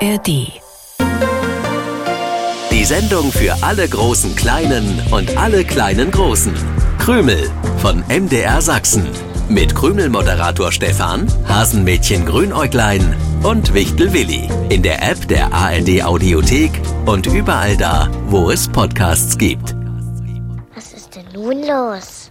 ARD. Die Sendung für alle großen Kleinen und alle kleinen Großen. Krümel von MDR Sachsen. Mit Krümel-Moderator Stefan, Hasenmädchen Grünäuglein und Wichtel Willi. In der App der ARD Audiothek und überall da, wo es Podcasts gibt. Was ist denn nun los?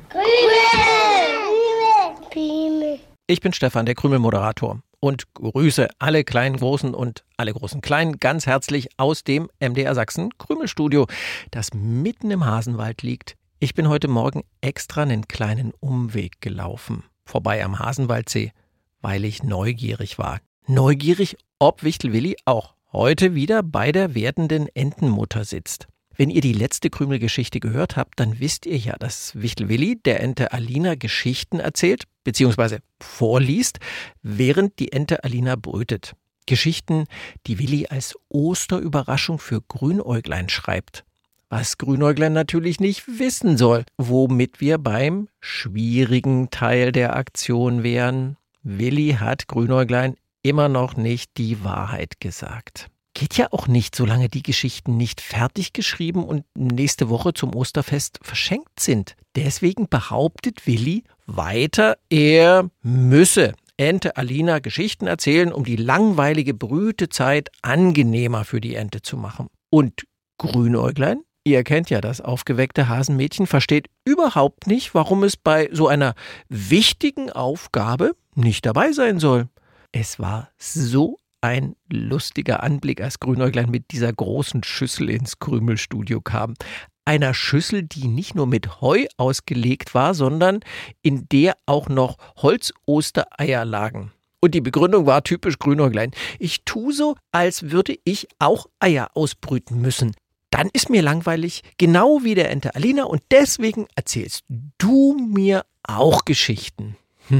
Krümel! Ich bin Stefan, der Krümel-Moderator. Und grüße alle kleinen Großen und alle großen Kleinen ganz herzlich aus dem MDR Sachsen Krümelstudio, das mitten im Hasenwald liegt. Ich bin heute Morgen extra einen kleinen Umweg gelaufen, vorbei am Hasenwaldsee, weil ich neugierig war. Neugierig, ob Wichtel Willi auch heute wieder bei der werdenden Entenmutter sitzt. Wenn ihr die letzte Krümelgeschichte gehört habt, dann wisst ihr ja, dass Wichtel Willi der Ente Alina Geschichten erzählt bzw. vorliest, während die Ente Alina brütet. Geschichten, die Willi als Osterüberraschung für Grünäuglein schreibt. Was Grünäuglein natürlich nicht wissen soll, womit wir beim schwierigen Teil der Aktion wären. Willi hat Grünäuglein immer noch nicht die Wahrheit gesagt. Geht ja auch nicht, solange die Geschichten nicht fertig geschrieben und nächste Woche zum Osterfest verschenkt sind. Deswegen behauptet Willi weiter, er müsse Ente Alina Geschichten erzählen, um die langweilige Brütezeit angenehmer für die Ente zu machen. Und Grünäuglein, ihr kennt ja das aufgeweckte Hasenmädchen, versteht überhaupt nicht, warum es bei so einer wichtigen Aufgabe nicht dabei sein soll. Es war so ein lustiger Anblick, als Grünäuglein mit dieser großen Schüssel ins Krümelstudio kam. Einer Schüssel, die nicht nur mit Heu ausgelegt war, sondern in der auch noch Holzostereier lagen. Und die Begründung war typisch Grünäuglein. Ich tue so, als würde ich auch Eier ausbrüten müssen. Dann ist mir langweilig, genau wie der Ente Alina, und deswegen erzählst du mir auch Geschichten.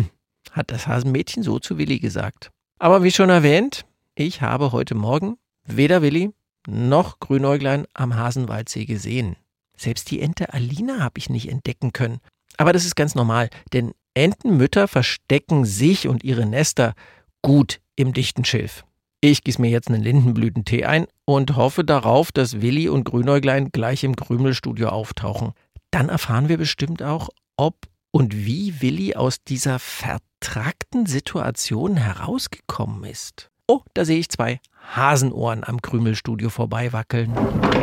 Hat das Hasenmädchen so zu Willi gesagt. Aber wie schon erwähnt, ich habe heute Morgen weder Willi noch Grünäuglein am Hasenwaldsee gesehen. Selbst die Ente Alina habe ich nicht entdecken können. Aber das ist ganz normal, denn Entenmütter verstecken sich und ihre Nester gut im dichten Schilf. Ich gieße mir jetzt einen Lindenblütentee ein und hoffe darauf, dass Willi und Grünäuglein gleich im Krümelstudio auftauchen. Dann erfahren wir bestimmt auch, ob und wie Willi aus dieser vertrackten Situation herausgekommen ist. Oh, da sehe ich 2 Hasenohren am Krümelstudio vorbeiwackeln.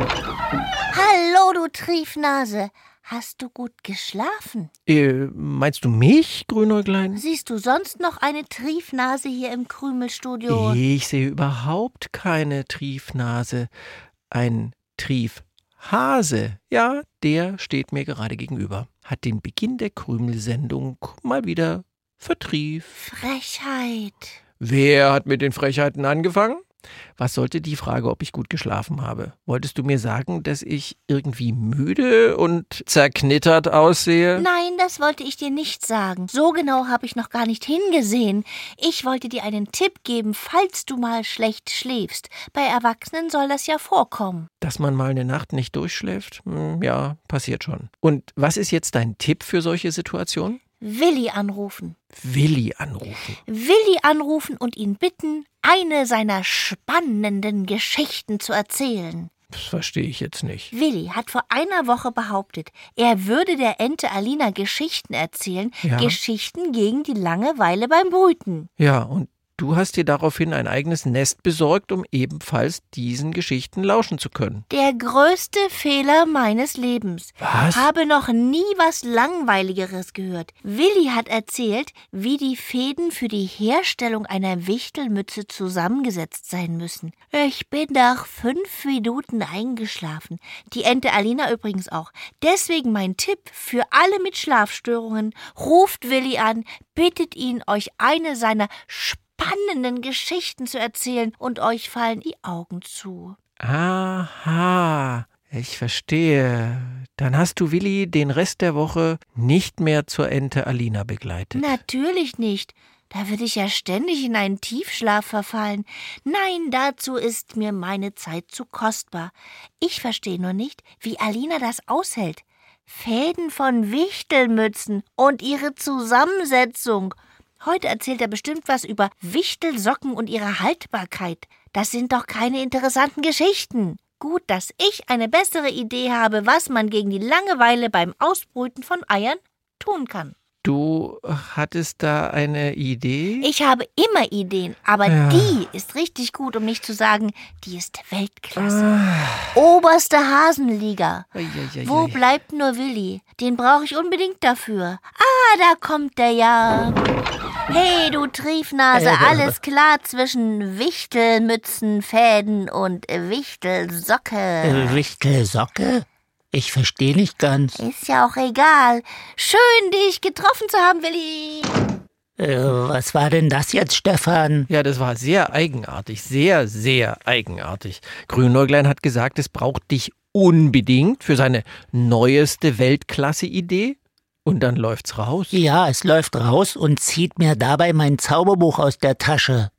Hallo, du Triefnase. Hast du gut geschlafen? Meinst du mich, Grünäuglein? Siehst du sonst noch eine Triefnase hier im Krümelstudio? Ich sehe überhaupt keine Triefnase. Ein Triefhase, ja, der steht mir gerade gegenüber. Hat den Beginn der Krümelsendung mal wieder vertrieft. Frechheit. Wer hat mit den Frechheiten angefangen? Was sollte die Frage, ob ich gut geschlafen habe? Wolltest du mir sagen, dass ich irgendwie müde und zerknittert aussehe? Nein, das wollte ich dir nicht sagen. So genau habe ich noch gar nicht hingesehen. Ich wollte dir einen Tipp geben, falls du mal schlecht schläfst. Bei Erwachsenen soll das ja vorkommen. Dass man mal eine Nacht nicht durchschläft? Ja, passiert schon. Und was ist jetzt dein Tipp für solche Situationen? Willi anrufen. Willi anrufen. Willi anrufen und ihn bitten, eine seiner spannenden Geschichten zu erzählen. Das verstehe ich jetzt nicht. Willi hat vor einer Woche behauptet, er würde der Ente Alina Geschichten erzählen, Ja. Geschichten gegen die Langeweile beim Brüten. Ja, und du hast dir daraufhin ein eigenes Nest besorgt, um ebenfalls diesen Geschichten lauschen zu können. Der größte Fehler meines Lebens. Was? Habe noch nie was Langweiligeres gehört. Willi hat erzählt, wie die Fäden für die Herstellung einer Wichtelmütze zusammengesetzt sein müssen. Ich bin nach 5 Minuten eingeschlafen. Die Ente Alina übrigens auch. Deswegen mein Tipp für alle mit Schlafstörungen. Ruft Willi an, bittet ihn, euch eine seiner spannenden Geschichten zu erzählen, und euch fallen die Augen zu. Aha, ich verstehe. Dann hast du Willi den Rest der Woche nicht mehr zur Ente Alina begleitet. Natürlich nicht. Da würde ich ja ständig in einen Tiefschlaf verfallen. Nein, dazu ist mir meine Zeit zu kostbar. Ich verstehe nur nicht, wie Alina das aushält. Fäden von Wichtelmützen und ihre Zusammensetzung. Heute erzählt er bestimmt was über Wichtelsocken und ihre Haltbarkeit. Das sind doch keine interessanten Geschichten. Gut, dass ich eine bessere Idee habe, was man gegen die Langeweile beim Ausbrüten von Eiern tun kann. Du hattest da eine Idee? Ich habe immer Ideen, aber die ist richtig gut, um nicht zu sagen, die ist Weltklasse. Oberste Hasenliga. Wo bleibt nur Willi? Den brauche ich unbedingt dafür. Ah, da kommt der ja. Hey, du Triefnase, alles klar zwischen Wichtelmützenfäden und Wichtelsocke. Wichtelsocke? Ich verstehe nicht ganz. Ist ja auch egal. Schön, dich getroffen zu haben, Willi. Was war denn das jetzt, Stefan? Ja, das war sehr eigenartig. Sehr, sehr eigenartig. Grünäuglein hat gesagt, es braucht dich unbedingt für seine neueste Weltklasse-Idee. Und dann läuft's raus. Ja, es läuft raus und zieht mir dabei mein Zauberbuch aus der Tasche.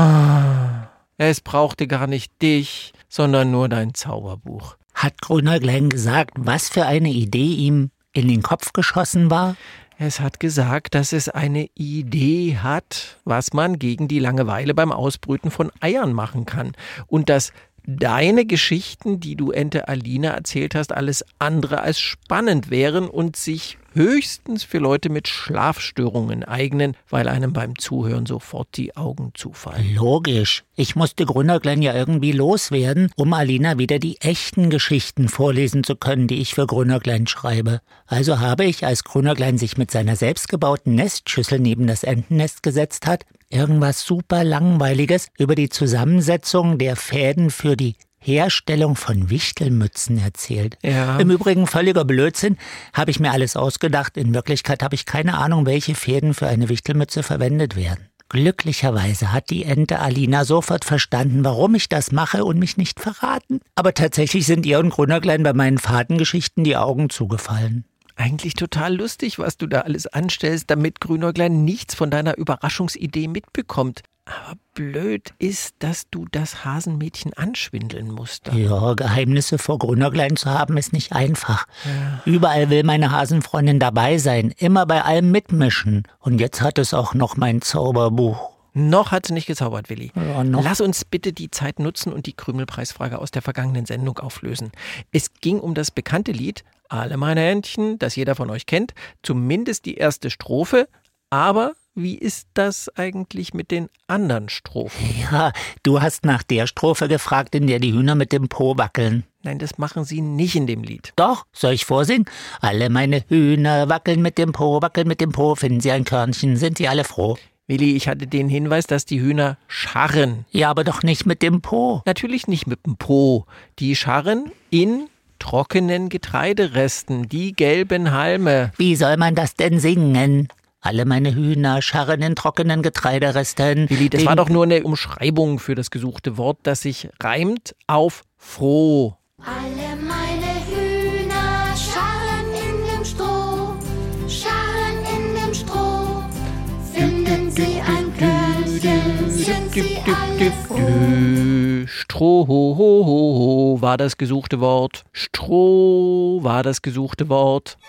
Es brauchte gar nicht dich, sondern nur dein Zauberbuch. Hat Grünäuglein gesagt, was für eine Idee ihm in den Kopf geschossen war? Es hat gesagt, dass es eine Idee hat, was man gegen die Langeweile beim Ausbrüten von Eiern machen kann. Und dass deine Geschichten, die du Ente Alina erzählt hast, alles andere als spannend wären und sich höchstens für Leute mit Schlafstörungen eignen, weil einem beim Zuhören sofort die Augen zufallen. Logisch. Ich musste Grünäuglein ja irgendwie loswerden, um Alina wieder die echten Geschichten vorlesen zu können, die ich für Grünäuglein schreibe. Also habe ich, als Grünäuglein sich mit seiner selbstgebauten Nestschüssel neben das Entennest gesetzt hat, irgendwas super Langweiliges über die Zusammensetzung der Fäden für die Herstellung von Wichtelmützen erzählt. Ja. Im Übrigen völliger Blödsinn, habe ich mir alles ausgedacht. In Wirklichkeit habe ich keine Ahnung, welche Fäden für eine Wichtelmütze verwendet werden. Glücklicherweise hat die Ente Alina sofort verstanden, warum ich das mache und mich nicht verraten. Aber tatsächlich sind ihr und Grünäuglein bei meinen Fadengeschichten die Augen zugefallen. Eigentlich total lustig, was du da alles anstellst, damit Grünäuglein nichts von deiner Überraschungsidee mitbekommt. Aber blöd ist, dass du das Hasenmädchen anschwindeln musst. Ja, Geheimnisse vor Grünäuglein zu haben ist nicht einfach. Ja. Überall will meine Hasenfreundin dabei sein, immer bei allem mitmischen. Und jetzt hat es auch noch mein Zauberbuch. Noch hat sie nicht gezaubert, Willi. Ja, noch. Lass uns bitte die Zeit nutzen und die Krümelpreisfrage aus der vergangenen Sendung auflösen. Es ging um das bekannte Lied Alle meine Händchen, das jeder von euch kennt, zumindest die erste Strophe, aber wie ist das eigentlich mit den anderen Strophen? Ja, du hast nach der Strophe gefragt, in der die Hühner mit dem Po wackeln. Nein, das machen sie nicht in dem Lied. Doch, soll ich vorsingen? Alle meine Hühner wackeln mit dem Po, finden sie ein Körnchen, sind sie alle froh. Willi, ich hatte den Hinweis, dass die Hühner scharren. Ja, aber doch nicht mit dem Po. Natürlich nicht mit dem Po. Die scharren in trockenen Getreideresten, die gelben Halme. Wie soll man das denn singen? Alle meine Hühner scharren in trockenen Getreideresten. Willi, das war doch nur eine Umschreibung für das gesuchte Wort, das sich reimt auf froh. Alle meine Hühner scharren in dem Stroh, scharren in dem Stroh. Finden sie ein Körnchen, sind sie alle froh. Stroh war das gesuchte Wort. Stroh war das gesuchte Wort.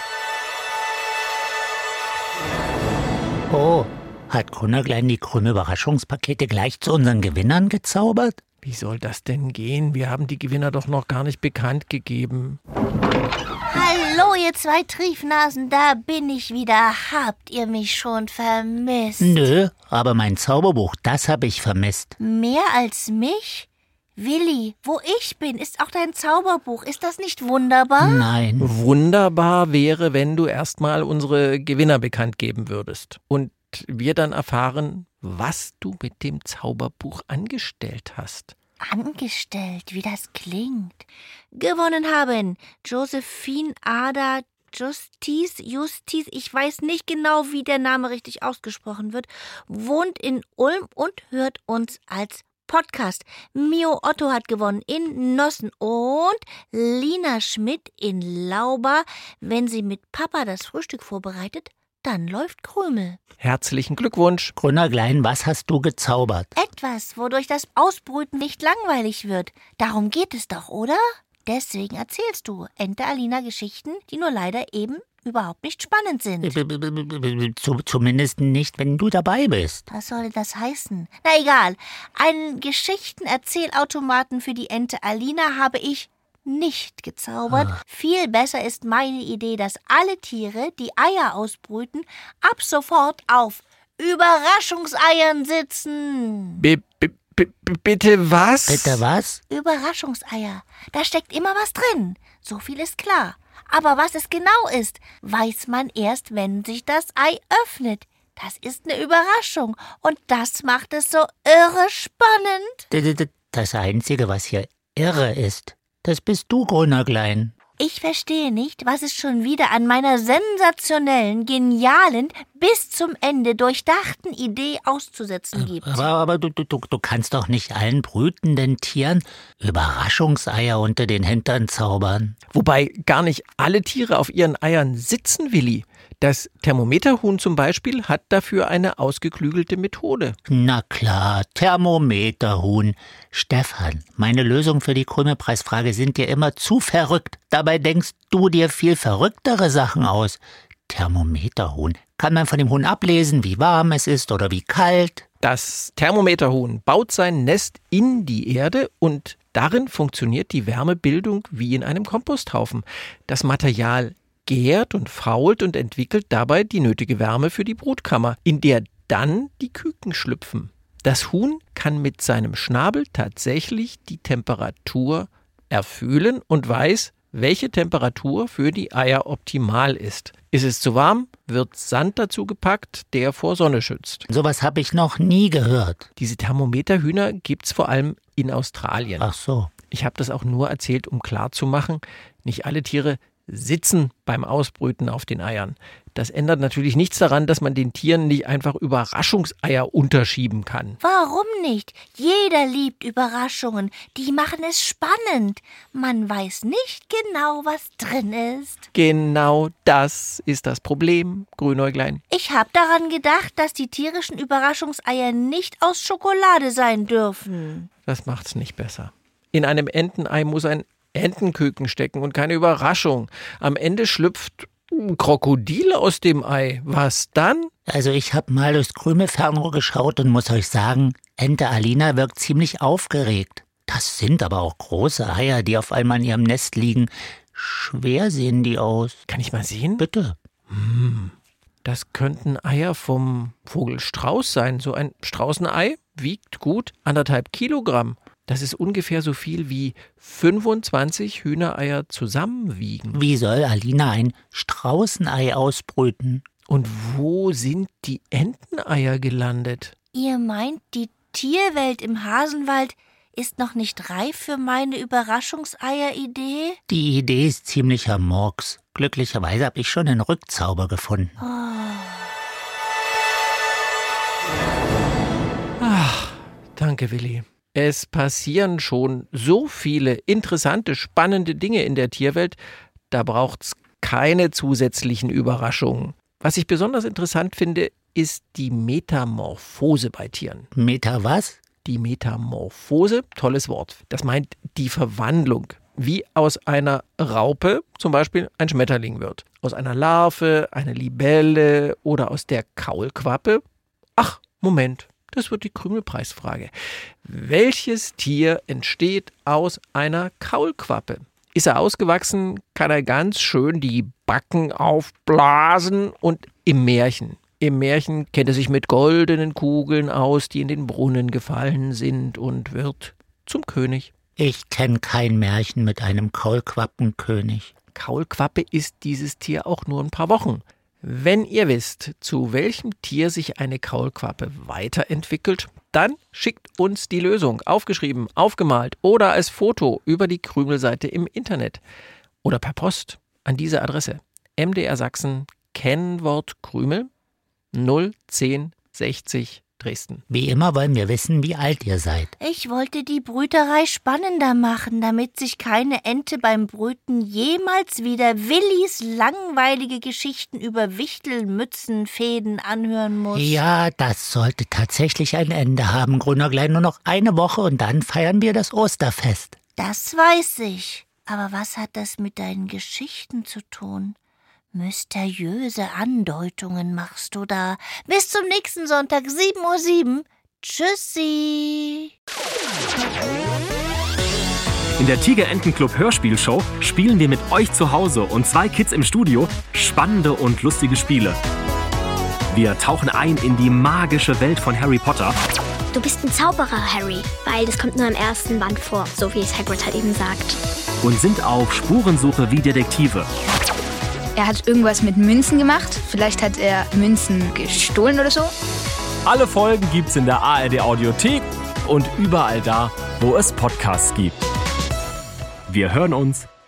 Oh, hat Grünäuglein die Krümel-Überraschungspakete gleich zu unseren Gewinnern gezaubert? Wie soll das denn gehen? Wir haben die Gewinner doch noch gar nicht bekannt gegeben. Hallo, ihr zwei Triefnasen, da bin ich wieder. Habt ihr mich schon vermisst? Nö, aber mein Zauberbuch, das habe ich vermisst. Mehr als mich? Willi, wo ich bin, ist auch dein Zauberbuch. Ist das nicht wunderbar? Nein. Wunderbar wäre, wenn du erstmal unsere Gewinner bekannt geben würdest. Und wir dann erfahren, was du mit dem Zauberbuch angestellt hast. Angestellt, wie das klingt. Gewonnen haben Josephine Ada Justiz, ich weiß nicht genau, wie der Name richtig ausgesprochen wird, wohnt in Ulm und hört uns als Podcast. Mio Otto hat gewonnen in Nossen und Lina Schmidt in Lauber. Wenn sie mit Papa das Frühstück vorbereitet, dann läuft Krümel. Herzlichen Glückwunsch. Grünäuglein, was hast du gezaubert? Etwas, wodurch das Ausbrüten nicht langweilig wird. Darum geht es doch, oder? Deswegen erzählst du Ente Alina Geschichten, die nur leider eben überhaupt nicht spannend sind. Zumindest nicht, wenn du dabei bist. Was soll das heißen? Na egal, einen Geschichtenerzählautomaten für die Ente Alina habe ich nicht gezaubert. Viel besser ist meine Idee, dass alle Tiere, die Eier ausbrüten, ab sofort auf Überraschungseiern sitzen. Bitte was? Bitte was? Überraschungseier. Da steckt immer was drin. So viel ist klar. Aber was es genau ist, weiß man erst, wenn sich das Ei öffnet. Das ist eine Überraschung. Und das macht es so irre spannend. Das Einzige, was hier irre ist, das bist du, Grünäuglein. Ich verstehe nicht, was es schon wieder an meiner sensationellen, genialen, bis zum Ende durchdachten Idee auszusetzen gibt. Aber du kannst doch nicht allen brütenden Tieren Überraschungseier unter den Hintern zaubern. Wobei gar nicht alle Tiere auf ihren Eiern sitzen, Willi. Das Thermometerhuhn zum Beispiel hat dafür eine ausgeklügelte Methode. Na klar, Thermometerhuhn. Stefan, meine Lösungen für die Krümelpreisfrage sind dir immer zu verrückt. Dabei denkst du dir viel verrücktere Sachen aus. Thermometerhuhn. Kann man von dem Huhn ablesen, wie warm es ist oder wie kalt? Das Thermometerhuhn baut sein Nest in die Erde und darin funktioniert die Wärmebildung wie in einem Komposthaufen. Das Material gärt und fault und entwickelt dabei die nötige Wärme für die Brutkammer, in der dann die Küken schlüpfen. Das Huhn kann mit seinem Schnabel tatsächlich die Temperatur erfühlen und weiß, welche Temperatur für die Eier optimal ist. Ist es zu warm, wird Sand dazu gepackt, der vor Sonne schützt. Sowas habe ich noch nie gehört. Diese Thermometerhühner gibt's vor allem in Australien. Ach so. Ich habe das auch nur erzählt, um klarzumachen, nicht alle Tiere sitzen beim Ausbrüten auf den Eiern. Das ändert natürlich nichts daran, dass man den Tieren nicht einfach Überraschungseier unterschieben kann. Warum nicht? Jeder liebt Überraschungen. Die machen es spannend. Man weiß nicht genau, was drin ist. Genau das ist das Problem, Grünäuglein. Ich habe daran gedacht, dass die tierischen Überraschungseier nicht aus Schokolade sein dürfen. Das macht's nicht besser. In einem Entenei muss ein Entenküken stecken und keine Überraschung. Am Ende schlüpft ein Krokodil aus dem Ei. Was dann? Also ich habe mal durchs Krümelfernrohr geschaut und muss euch sagen, Ente Alina wirkt ziemlich aufgeregt. Das sind aber auch große Eier, die auf einmal in ihrem Nest liegen. Schwer sehen die aus. Kann ich mal sehen? Bitte. Das könnten Eier vom Vogel Strauß sein. So ein Straußenei wiegt gut 1,5 Kilogramm. Das ist ungefähr so viel wie 25 Hühnereier zusammenwiegen. Wie soll Alina ein Straußenei ausbrüten? Und wo sind die Enteneier gelandet? Ihr meint, die Tierwelt im Hasenwald ist noch nicht reif für meine Überraschungseier-Idee? Die Idee ist ziemlicher Murks. Glücklicherweise habe ich schon einen Rückzauber gefunden. Ach, danke, Willi. Es passieren schon so viele interessante, spannende Dinge in der Tierwelt, da braucht's keine zusätzlichen Überraschungen. Was ich besonders interessant finde, ist die Metamorphose bei Tieren. Meta was? Die Metamorphose, tolles Wort. Das meint die Verwandlung. Wie aus einer Raupe zum Beispiel ein Schmetterling wird. Aus einer Larve, eine Libelle oder aus der Kaulquappe. Ach, Moment. Das wird die Krümelpreisfrage. Welches Tier entsteht aus einer Kaulquappe? Ist er ausgewachsen, kann er ganz schön die Backen aufblasen und im Märchen kennt er sich mit goldenen Kugeln aus, die in den Brunnen gefallen sind und wird zum König. Ich kenne kein Märchen mit einem Kaulquappenkönig. Kaulquappe ist dieses Tier auch nur ein paar Wochen. Wenn ihr wisst, zu welchem Tier sich eine Kaulquappe weiterentwickelt, dann schickt uns die Lösung, aufgeschrieben, aufgemalt oder als Foto über die Krümelseite im Internet oder per Post an diese Adresse. MDR Sachsen, Kennwort Krümel, 01060 Dresden. Wie immer wollen wir wissen, wie alt ihr seid. Ich wollte die Brüterei spannender machen, damit sich keine Ente beim Brüten jemals wieder Willis langweilige Geschichten über Wichtelmützenfäden anhören muss. Ja, das sollte tatsächlich ein Ende haben, Grünäuglein. Nur noch eine Woche und dann feiern wir das Osterfest. Das weiß ich. Aber was hat das mit deinen Geschichten zu tun? Mysteriöse Andeutungen machst du da. Bis zum nächsten Sonntag, 7:07 Uhr. Tschüssi! In der Tiger-Enten-Club Hörspielshow spielen wir mit euch zu Hause und 2 Kids im Studio spannende und lustige Spiele. Wir tauchen ein in die magische Welt von Harry Potter. Du bist ein Zauberer, Harry, weil das kommt nur im ersten Band vor, so wie es Hagrid halt eben sagt. Und sind auf Spurensuche wie Detektive. Er hat irgendwas mit Münzen gemacht. Vielleicht hat er Münzen gestohlen oder so. Alle Folgen gibt's in der ARD-Audiothek und überall da, wo es Podcasts gibt. Wir hören uns.